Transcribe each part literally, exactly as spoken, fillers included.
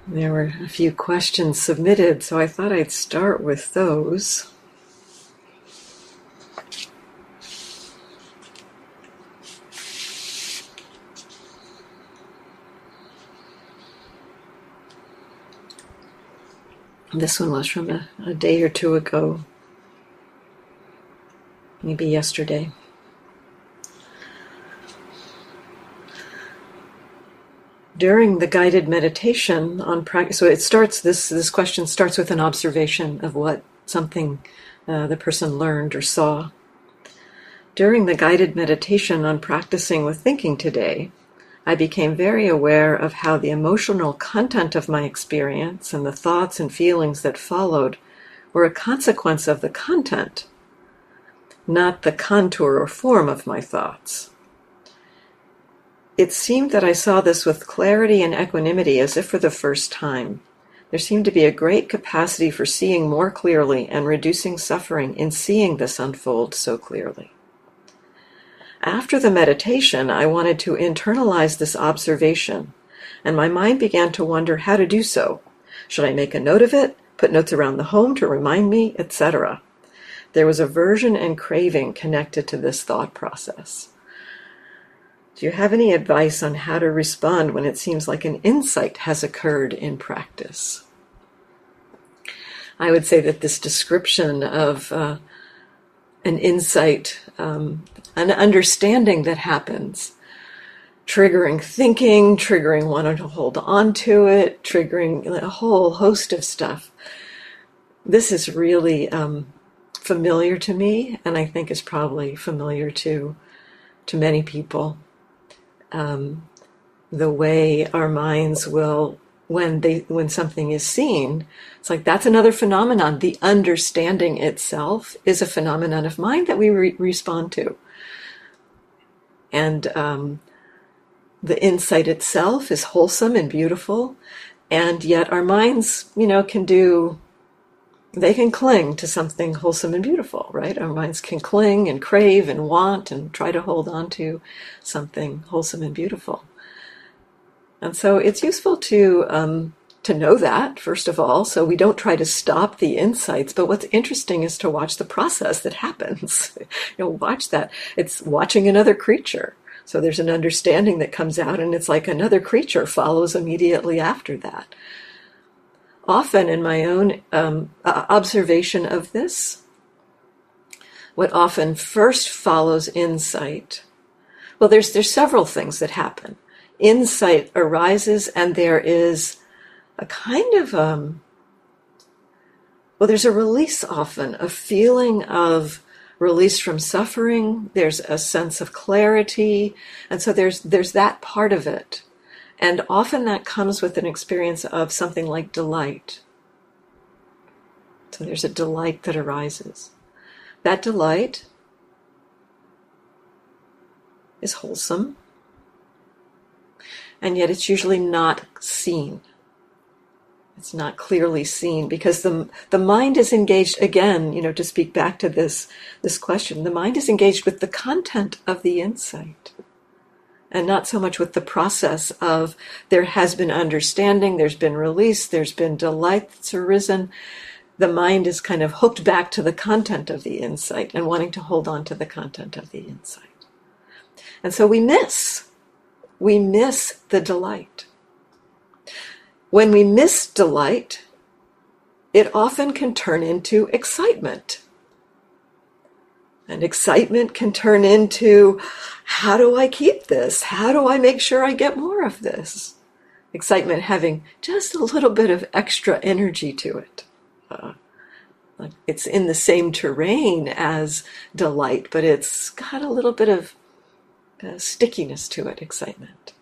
There were a few questions submitted, so I thought I'd start with those. This one was from a, a day or two ago, maybe yesterday. During the guided meditation on practice, so it starts, this, this question starts with an observation of what something uh, the person learned or saw. During the guided meditation on practicing with thinking today, I became very aware of how the emotional content of my experience and the thoughts and feelings that followed were a consequence of the content, not the contour or form of my thoughts. It seemed that I saw this with clarity and equanimity as if for the first time. There seemed to be a great capacity for seeing more clearly and reducing suffering in seeing this unfold so clearly. After the meditation, I wanted to internalize this observation, and my mind began to wonder how to do so. Should I make a note of it, put notes around the home to remind me, et cetera? There was aversion and craving connected to this thought process. Do you have any advice on how to respond when it seems like an insight has occurred in practice? I would say that this description of uh, an insight, um, an understanding that happens, triggering thinking, triggering wanting to hold on to it, triggering a whole host of stuff. This is really um, familiar to me, and I think is probably familiar to to many people. Um, the way our minds will, when they when something is seen, it's like that's another phenomenon. The understanding itself is a phenomenon of mind that we re- respond to. And um, the insight itself is wholesome and beautiful, and yet our minds, you know, can do, they can cling to something wholesome and beautiful, right? Our minds can cling and crave and want and try to hold on to something wholesome and beautiful. And so it's useful to um, to know that, first of all, so we don't try to stop the insights. But what's interesting is to watch the process that happens. you know, watch that. It's watching another creature. So there's an understanding that comes out, and it's like another creature follows immediately after that. Often in my own um, observation of this, what often first follows insight, well, there's there's several things that happen. Insight arises, and there is a kind of, um, well, there's a release often, a feeling of release from suffering. There's a sense of clarity, and so there's there's that part of it. And often that comes with an experience of something like delight. So there's a delight that arises. That delight is wholesome, and yet it's usually not seen. It's not clearly seen because the the mind is engaged, again, you know, to speak back to this, this question, the mind is engaged with the content of the insight and not so much with the process of there has been understanding, there's been release, there's been delight that's arisen. The mind is kind of hooked back to the content of the insight and wanting to hold on to the content of the insight. And so we miss, we miss the delight. When we miss delight, it often can turn into excitement. And excitement can turn into, how do I keep this? How do I make sure I get more of this? Excitement having just a little bit of extra energy to it. Uh, like it's in the same terrain as delight, but it's got a little bit of uh, stickiness to it, excitement.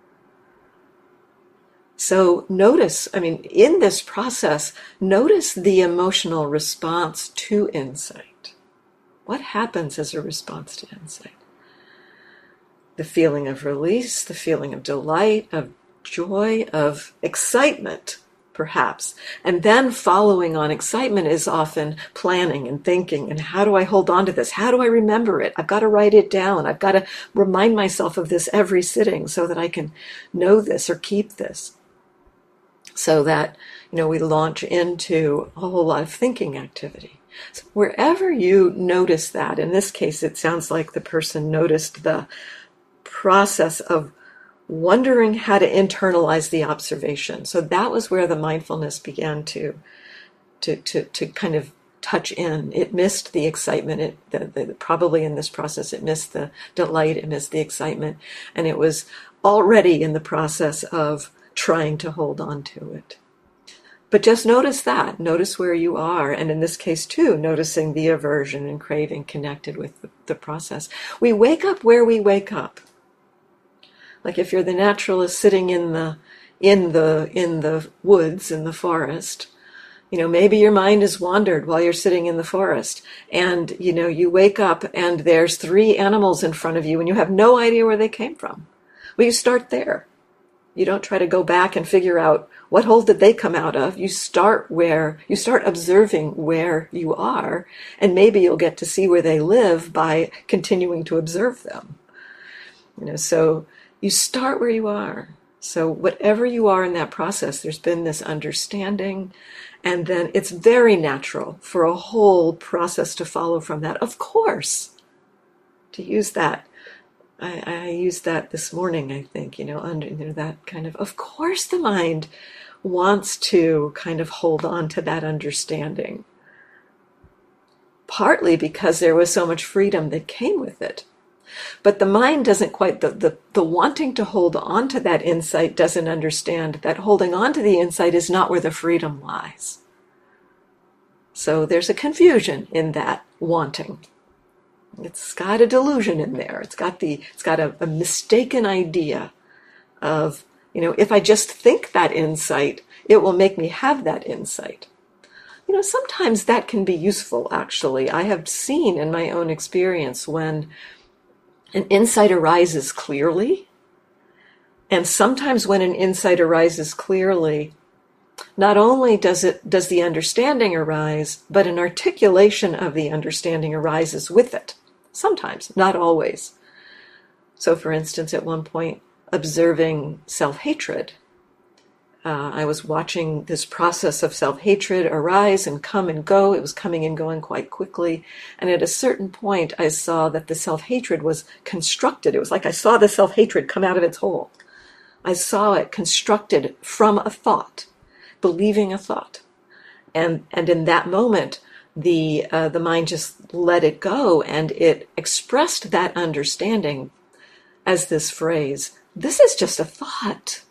So notice, I mean, in this process, notice the emotional response to insight. What happens as a response to insight? The feeling of release, the feeling of delight, of joy, of excitement, perhaps. And then following on excitement is often planning and thinking, and how do I hold on to this? How do I remember it? I've got to write it down. I've got to remind myself of this every sitting so that I can know this or keep this. so that, you know, we launch into a whole lot of thinking activity. So wherever you notice that, in this case, it sounds like the person noticed the process of wondering how to internalize the observation. So that was where the mindfulness began to to to, to kind of touch in. It missed the excitement. It the, the, probably in this process, it missed the delight, it missed the excitement, and it was already in the process of trying to hold on to it. But just notice that. Notice where you are. And in this case, too, noticing the aversion and craving connected with the, the process. We wake up where we wake up. Like if you're the naturalist sitting in the in the in the woods, in the forest, you know, maybe your mind has wandered while you're sitting in the forest. And, you know, you wake up and there's three animals in front of you and you have no idea where they came from. Well, you start there. You don't try to go back and figure out what hole did they come out of. You start where, you start observing where you are, and maybe you'll get to see where they live by continuing to observe them. You know, so you start where you are. So whatever you are in that process, there's been this understanding, and then it's very natural for a whole process to follow from that. Of course, to use that. I, I used that this morning, I think, you know, under you know, that kind of, of course the mind wants to kind of hold on to that understanding. Partly because there was so much freedom that came with it. But the mind doesn't quite, the, the, the wanting to hold on to that insight doesn't understand that holding on to the insight is not where the freedom lies. So there's a confusion in that wanting. It's got a delusion in there. It's got the, it's got a, a mistaken idea of, you know, if I just think that insight, it will make me have that insight. You know, sometimes that can be useful, actually. I have seen in my own experience when an insight arises clearly, and sometimes when an insight arises clearly, not only does it, does the understanding arise, but an articulation of the understanding arises with it. Sometimes, not always. So, for instance, at one point, observing self-hatred, uh, I was watching this process of self-hatred arise and come and go. It was coming and going quite quickly. And at a certain point, I saw that the self-hatred was constructed. It was like I saw the self-hatred come out of its hole. I saw it constructed from a thought, believing a thought. And, and in that moment, the uh, the mind just let it go, and it expressed that understanding as this phrase, this is just a thought.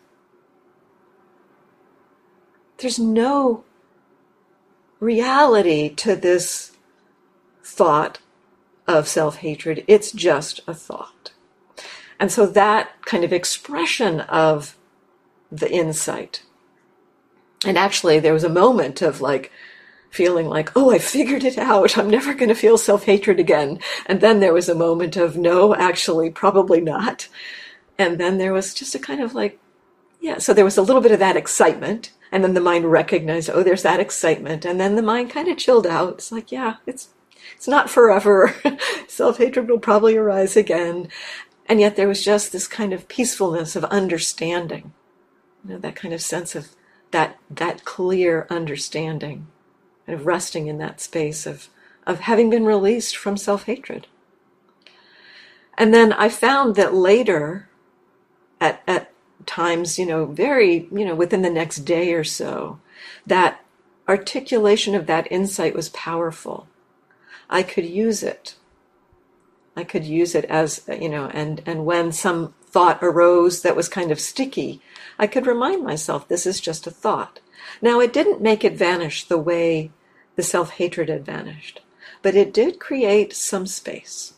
There's no reality to this thought of self-hatred. It's just a thought. And so that kind of expression of the insight, and actually there was a moment of like, feeling like, oh, I figured it out. I'm never going to feel self-hatred again. And then there was a moment of, no, actually, probably not. And then there was just a kind of like, yeah, so there was a little bit of that excitement. And then the mind recognized, oh, there's that excitement. And then the mind kind of chilled out. It's like, yeah, it's it's not forever. Self-hatred will probably arise again. And yet there was just this kind of peacefulness of understanding. You know, that kind of sense of that that clear understanding. Kind of resting in that space of, of having been released from self-hatred. And then I found that later, at, at times, you know, very, you know, within the next day or so, that articulation of that insight was powerful. I could use it. I could use it as, you know, and, and when some thought arose that was kind of sticky, I could remind myself, this is just a thought. Now, it didn't make it vanish the way the self-hatred had vanished, but it did create some space.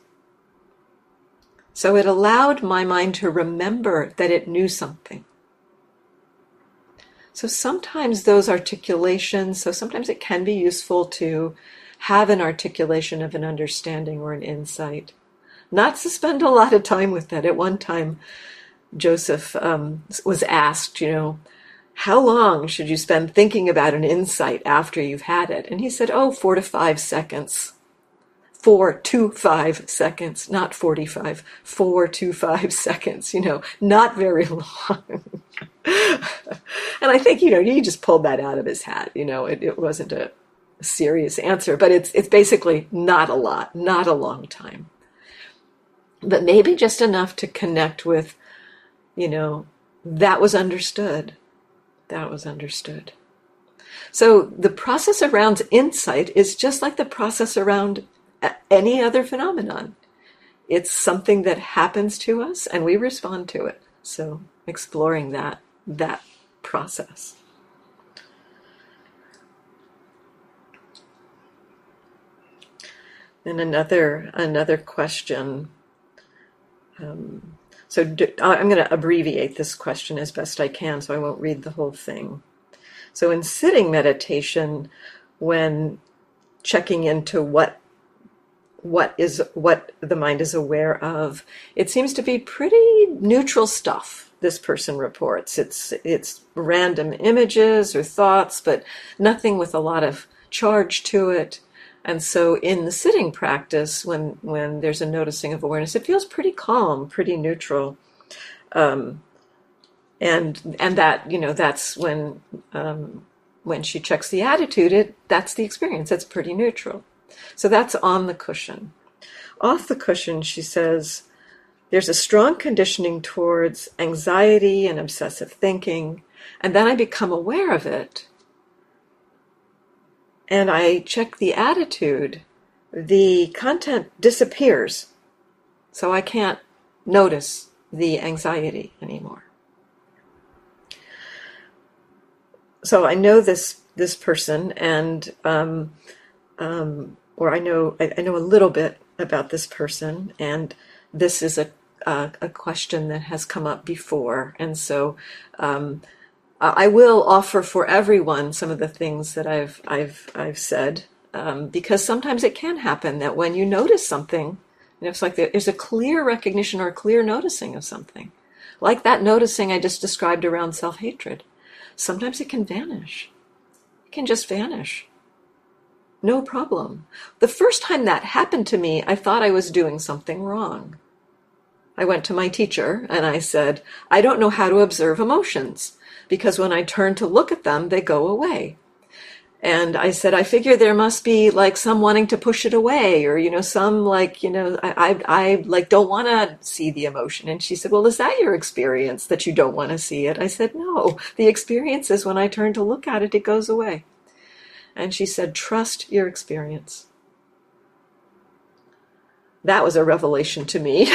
So it allowed my mind to remember that it knew something. So sometimes those articulations, so sometimes it can be useful to have an articulation of an understanding or an insight. Not to spend a lot of time with that. At one time, Joseph um, was asked, you know, how long should you spend thinking about an insight after you've had it? And he said, oh, four to five seconds. four to five seconds, not forty-five, four to five seconds, you know, not very long. And I think, you know, he just pulled that out of his hat. You know, it, it wasn't a serious answer, but it's it's basically not a lot, not a long time. But maybe just enough to connect with, you know, that was understood. That was understood. So the process around insight is just like the process around any other phenomenon. It's something that happens to us and we respond to it. So exploring that, that process. And another, another question. Um, so do, I'm going to abbreviate this question as best I can, so I won't read the whole thing. So in sitting meditation, when checking into what what is what the mind is aware of, it seems to be pretty neutral stuff. This person reports it's it's random images or thoughts, but nothing with a lot of charge to it. And so in the sitting practice, when when there's a noticing of awareness, it feels pretty calm, pretty neutral. Um, and and that, you know, that's when um, when she checks the attitude, it that's the experience. It's pretty neutral. So that's on the cushion. Off the cushion, she says, there's a strong conditioning towards anxiety and obsessive thinking, and then I become aware of it. And I check the attitude, the content disappears. So I can't notice the anxiety anymore. So I know this this person, and um, um, or I know I, I know a little bit about this person, and this is a a, a question that has come up before, and so. Um, I will offer for everyone some of the things that I've I've I've said, um, because sometimes it can happen that when you notice something, you know, it's like there's a clear recognition or a clear noticing of something, like that noticing I just described around self-hatred. Sometimes it can vanish. It can just vanish. No problem. The first time that happened to me, I thought I was doing something wrong. I went to my teacher and I said, I don't know how to observe emotions, because when I turn to look at them, they go away. And I said, I figure there must be like some wanting to push it away, or, you know, some like, you know, I, I, I like don't want to see the emotion. And she said, well, is that your experience, that you don't want to see it? I said, no, the experience is when I turn to look at it, it goes away. And she said, trust your experience. That was a revelation to me.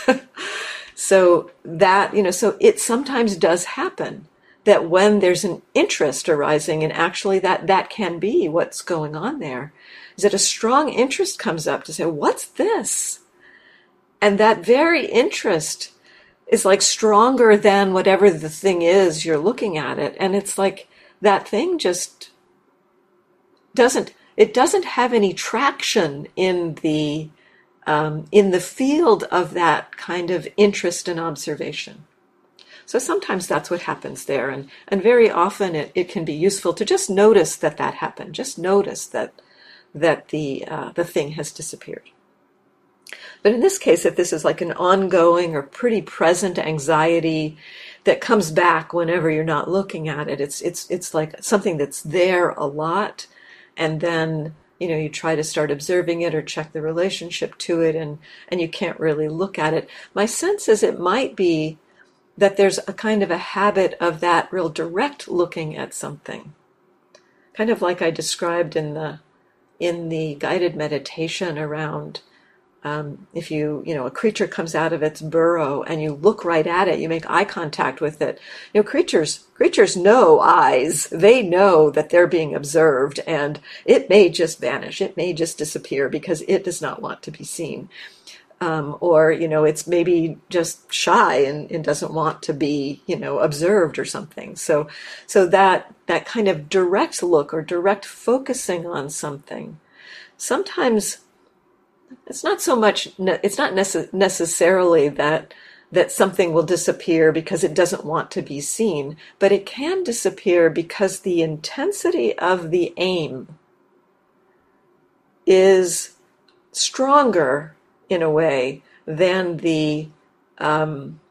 So that, you know, so it sometimes does happen that when there's an interest arising, and actually that, that can be what's going on there, is that a strong interest comes up to say, what's this? And that very interest is like stronger than whatever the thing is you're looking at it. And it's like that thing just doesn't, it doesn't have any traction in the, um, in the field of that kind of interest and observation. So sometimes that's what happens there. And, and very often it, it can be useful to just notice that that happened. Just notice that that the uh, the thing has disappeared. But in this case, if this is like an ongoing or pretty present anxiety that comes back whenever you're not looking at it, it's it's it's like something that's there a lot. And then, you know, you try to start observing it or check the relationship to it, and, and you can't really look at it. My sense is it might be that there's a kind of a habit of that real direct looking at something. Kind of like I described in the in the guided meditation around um, if you, you know, a creature comes out of its burrow and you look right at it, you make eye contact with it. You know, creatures creatures know eyes. They know that they're being observed, and it may just vanish. It may just disappear because it does not want to be seen. Um, or, you know, it's maybe just shy and, and doesn't want to be, you know, observed or something. So, so that, that kind of direct look or direct focusing on something, sometimes it's not so much, it's not nece- necessarily that, that something will disappear because it doesn't want to be seen, but it can disappear because the intensity of the aim is stronger in a way than the um,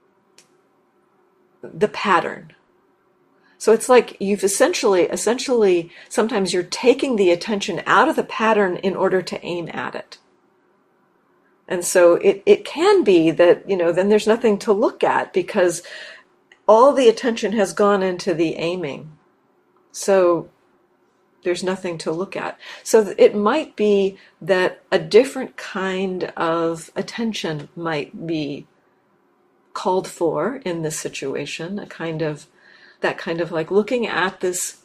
the pattern. So it's like you've essentially, essentially, sometimes you're taking the attention out of the pattern in order to aim at it. And so it, it can be that, you know, then there's nothing to look at because all the attention has gone into the aiming. So there's nothing to look at. So it might be that a different kind of attention might be called for in this situation, a kind of, that kind of like looking at this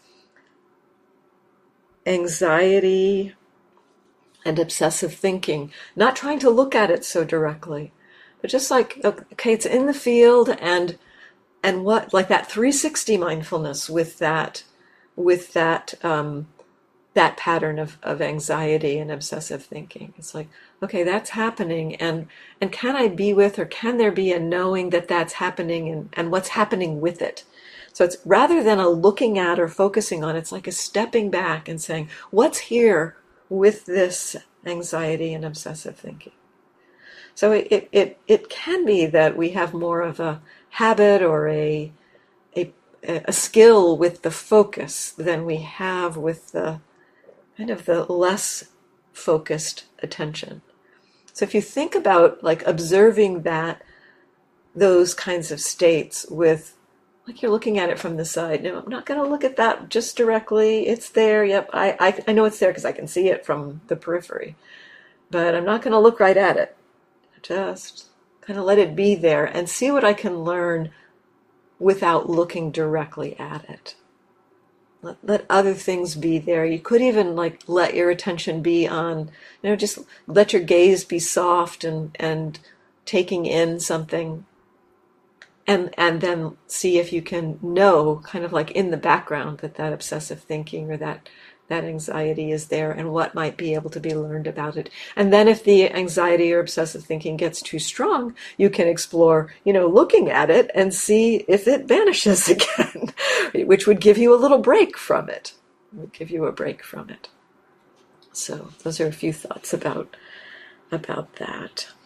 anxiety and obsessive thinking, not trying to look at it so directly, but just like, okay, it's in the field, and and what, like that three sixty mindfulness with that, with that um, that pattern of, of anxiety and obsessive thinking. It's like, okay, that's happening, and and can I be with, or can there be a knowing that that's happening, and, and what's happening with it? So it's rather than a looking at or focusing on, it's like a stepping back and saying, what's here with this anxiety and obsessive thinking? So it, it, it, it can be that we have more of a habit or a, a, a skill with the focus than we have with the kind of the less focused attention. So if you think about like observing that, those kinds of states with, like you're looking at it from the side. No, I'm not going to look at that just directly. It's there. Yep, I, I, I know it's there because I can see it from the periphery. But I'm not going to look right at it. Just kind of let it be there and see what I can learn without looking directly at it. Let, let other things be there. You could even like let your attention be on, you know, just let your gaze be soft and, and taking in something. And and then see if you can know, kind of like in the background, that that obsessive thinking or that that anxiety is there, and what might be able to be learned about it. And then if the anxiety or obsessive thinking gets too strong, you can explore, you know, looking at it and see if it vanishes again, which would give you a little break from it. It would give you a break from it. So those are a few thoughts about about that.